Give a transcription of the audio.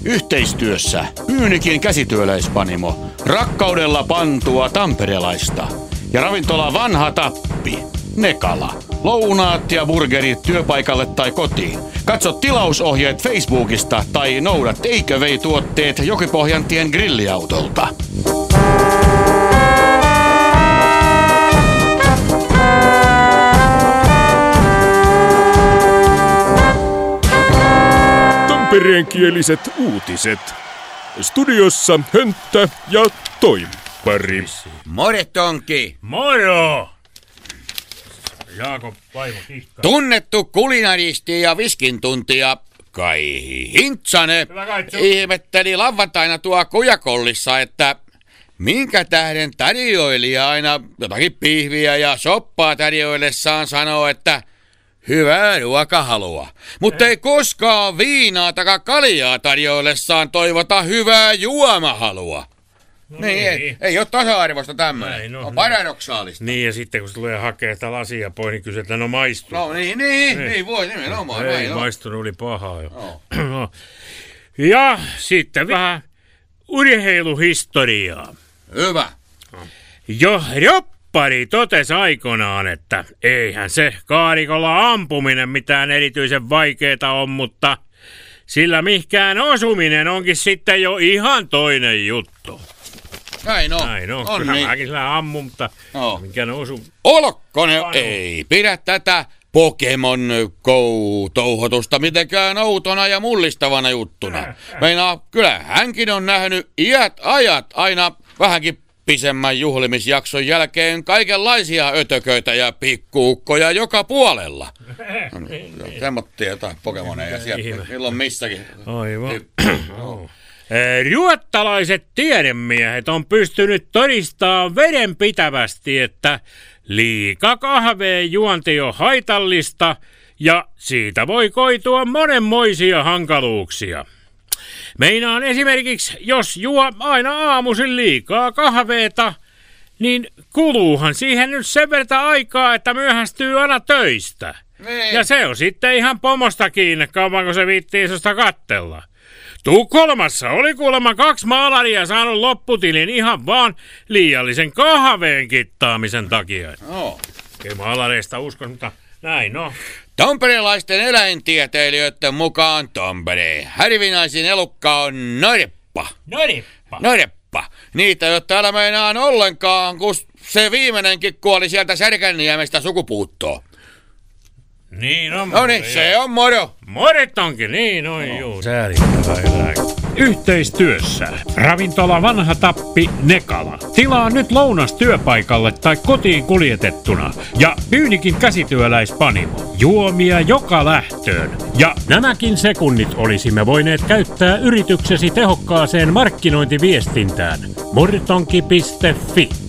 Yhteistyössä Pyynikin käsityöläispanimo, rakkaudella pantua tamperelaista. Ja ravintola Vanha Tappi, Nekala. Lounaat ja burgerit työpaikalle tai kotiin. Katso tilausohjeet Facebookista tai noudat Take Away-tuotteet Jokipohjantien grilliautolta. Tampereenkieliset uutiset. Studiossa Hönttä ja Toippari. More Tonki! Moro! Jaakob vaimo Kihka. Tunnettu kulinaristi ja viskintuntija Kai Hintsanen ihmetteli lauantaina tuo Kujakollissa, että minkä tähden tarjoilija aina jotakin pihviä ja soppaa tarjoillessaan sanoo, että hyvää ruokahalua, mutta ei koskaan viinaa tai kaljaa tarjoillessaan toivota hyvää juomahalua. No niin. Ei ole tasa-arvoista tämmöinen. On paradoksaalista. Niin, ja sitten kun se tulee hakemaan sitä lasia pois, niin kysytään, että no maistuu. No niin voi nimenomaan. Ei maistunut, oli pahaa jo. No. Ja sitten vähän urheiluhistoriaa. Hyvä. Jo Roppari totesi aikoinaan, että eihän se kaarikolla ampuminen mitään erityisen vaikeeta on, mutta sillä mihkään osuminen onkin sitten jo ihan toinen juttu. Näin on. Kyllä niin. Mäkin sillä ammun, mutta mikä osu. Olkkonen ei pidä tätä Pokemon Go-touhotusta mitenkään outona ja mullistavana juttuna. Meinaa, kyllä hänkin on nähnyt iät ajat aina vähänkin pisemmän juhlimisjakson jälkeen kaikenlaisia ötököitä ja pikkuukkoja joka puolella. Semmoittia jotain Pokemoneja sieltä, milloin missäkin. Aivan. Ruottalaiset tiedemiehet on pystynyt todistamaan vedenpitävästi, että liika kahveen juonti on haitallista ja siitä voi koitua monenmoisia hankaluuksia. Meinaan esimerkiksi, jos juo aina aamuisin liikaa kahveeta, niin kuluuhan siihen nyt sen verran aikaa, että myöhästyy aina töistä. Niin. Ja se on sitten ihan pomosta kiinni, kauanko se viittii susta kattella. Tukholmassa oli kuulemma 2 maalaria saanut lopputilin ihan vaan liiallisen kahveen kittaamisen takia. Ei maalareista usko, mutta näin on. Tamperelaisten eläintieteilijöiden mukaan Tampereen harvinaisin elukka on norppa. Norppa. Niitä ei ole täällä meinaan ollenkaan, kun se viimeinenkin kuoli sieltä Särkänniemestä sukupuuttoon. Niin on. No niin, se on moro. Moret onkin, niin on juu. Säälittävä eläin. Yhteistyössä ravintola Vanha Tappi, Nekala. Tilaa nyt lounas työpaikalle tai kotiin kuljetettuna. Ja Pyynikin käsityöläispanimo. Juomia joka lähtöön. Ja nämäkin sekunnit olisimme voineet käyttää yrityksesi tehokkaaseen markkinointiviestintään. Mortonki.fi